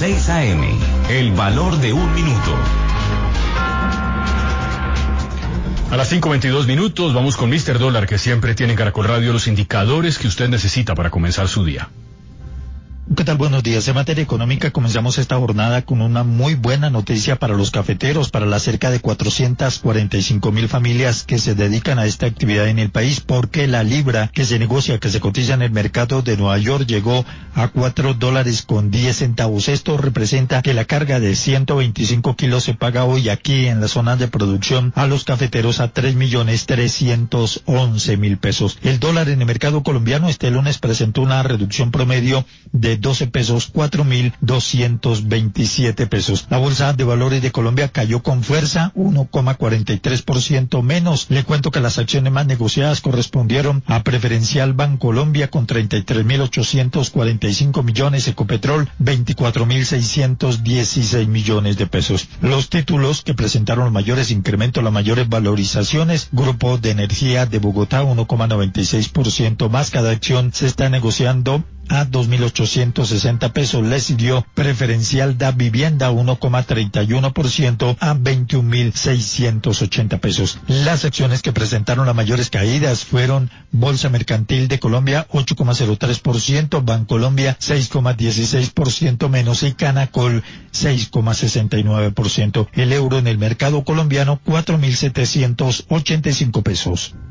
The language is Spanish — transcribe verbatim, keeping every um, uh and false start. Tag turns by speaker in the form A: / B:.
A: seis A M, el valor de un minuto.
B: A las cinco veintidós minutos vamos con míster Dólar, que siempre tiene en Caracol Radio los indicadores que usted necesita para comenzar su día.
C: ¿Qué tal? Buenos días. En materia económica comenzamos esta jornada con una muy buena noticia para los cafeteros, para las cerca de cuatrocientas cuarenta y cinco mil familias que se dedican a esta actividad en el país, porque la libra que se negocia, que se cotiza en el mercado de Nueva York, llegó a cuatro dólares con diez centavos. Esto representa que la carga de ciento veinticinco kilos se paga hoy aquí en las zonas de producción a los cafeteros a tres millones trescientos once mil pesos. El dólar en el mercado colombiano este lunes presentó una reducción promedio de doce pesos, cuatro mil doscientos veintisiete pesos. La bolsa de valores de Colombia cayó con fuerza, uno coma cuarenta y tres por ciento menos. Le cuento que las acciones más negociadas correspondieron a Preferencial Bancolombia con treinta y tres mil ochocientos cuarenta y cinco millones, Ecopetrol veinticuatro mil seiscientos dieciséis millones de pesos. Los títulos que presentaron los mayores incrementos, las mayores valorizaciones: Grupo de Energía de Bogotá, uno coma noventa y seis por ciento más. Cada acción se está negociando a dos mil ochocientos sesenta pesos. Le siguió Preferencial Da Vivienda, uno coma treinta y uno por ciento a veintiún mil seiscientos ochenta pesos. Las acciones que presentaron las mayores caídas fueron Bolsa Mercantil de Colombia, ocho coma cero tres por ciento, Bancolombia, seis coma dieciséis por ciento menos, y Canacol, seis coma sesenta y nueve por ciento. El euro en el mercado colombiano, cuatro mil setecientos ochenta y cinco pesos.